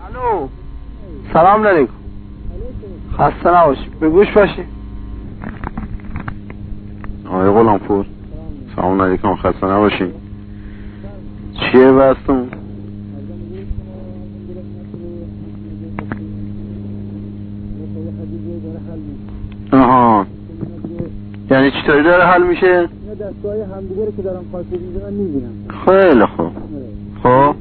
الو سلام علیکم. خسته نباشی. به گوش باشی. آقای غلامپور سلام علیکم. خسته نباشی. چیه بستون؟ آها، یعنی چطوری داره حل میشه؟ دستگاه همدیگه رو که دارم خاصی میزنن میبینم. خیلی خوب. خب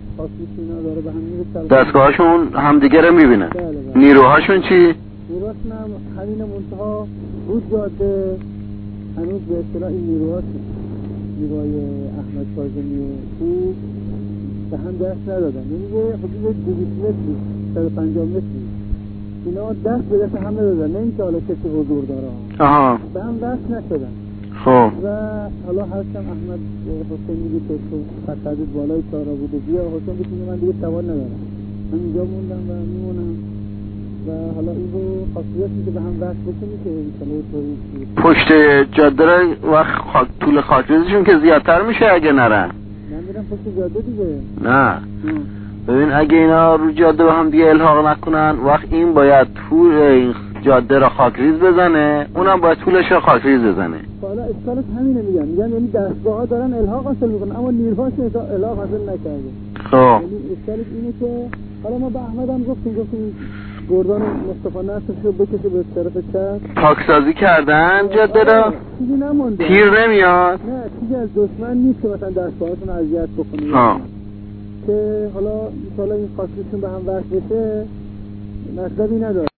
دستگاهشون همدیگه رو میبینن. نیروهاشون چی؟ نیروهاشون هم همین منتها رود جاده هنوز به اصطلاح این نیروهاشون نیروهای احمد کاظمی خوب به هم دست ندادن. یعنی یه حدود 200 متری 150 متری اینا دست به دست هم ندادن. نه اینکه حالا کسی حضور داره به هم دست نشدن. خب و حالا هرچند احمد حسین میگه که خط بالای چهارا بوده بیا حسین بکنه من دیگه سوال ندارم من اینجا موندم و میمونم و حالا این رو خاصیتی که به هم وقت بکنی که پشت جاده رو وقت طول خاطرشون که زیادتر میشه اگه نرن. من میرم پشت جاده دیگه. نه ببین اگه اینا رو جاده به هم دیگه الحاق نکنن وقت این باید طول این جاده را خاکریز بزنه اونم باید طولش را خاکریز بزنه. حالا اشکالش همینه میگن یعنی دستگاه ها دارن الحاق حاصل میکنن اما نیروهاش الحاق حاصل نکرده. خب یعنی اشکالش اینه که حالا ما به احمد هم گفتیم گردان مصطفی نصرش رو بکشه به طرف چپ. پاکسازی کردن جاده را؟ چیزی نمونده. تیر نمیاد؟ نه چیزی از دشمن نیست که مثلا دستگاهاتون اذیت بکنه. که حالا این خاصیتشون به هم وصل بشه مطلبی نداره.